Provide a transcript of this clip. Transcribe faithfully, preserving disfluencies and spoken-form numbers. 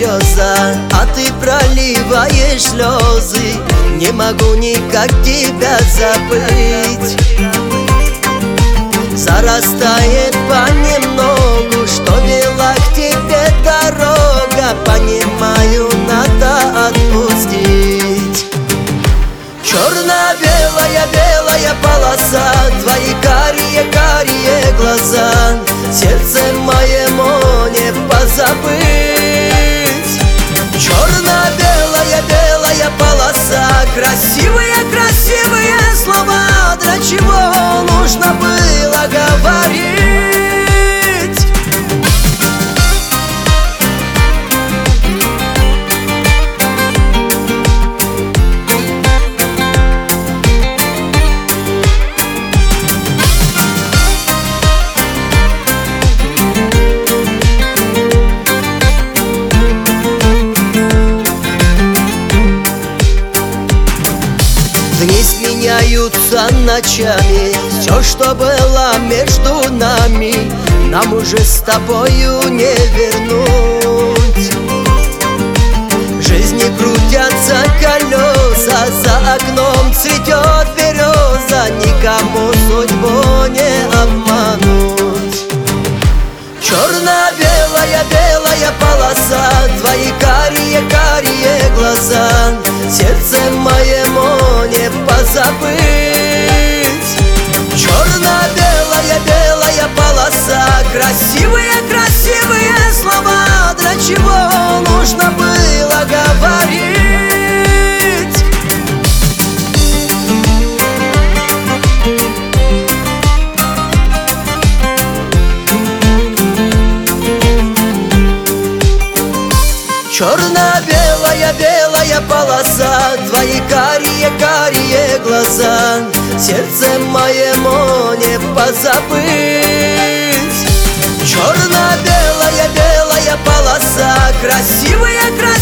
береза, а ты проливаешь слезы. Не могу никак тебя забыть. Зарастает понемногу, что вела к тебе дорога. Понимаю, надо отпустить. Черно-белая, белая полоса, твои карие-карие глаза. Сердце моему не позабыть. Черно-белая, белая полоса, красивые-красивые слова. Для чего нужно было говорить? Дни сменяются ночами, все, что было между нами, нам уже с тобою не вернуть. В жизни крутятся колеса, за окном цветет береза. Никому судьбу не обмануть. Черно-белая, белая полоса, твои карие-карие глаза. Сердце моему не позабыть. Черно-белая, белая полоса, красивые-красивые слова. Для чего нужно было говорить? Черно-белая, белая полоса, твои карие-карие глаза. Сердце моему не позабыть. Черно-белая, белая полоса, красивые-красивые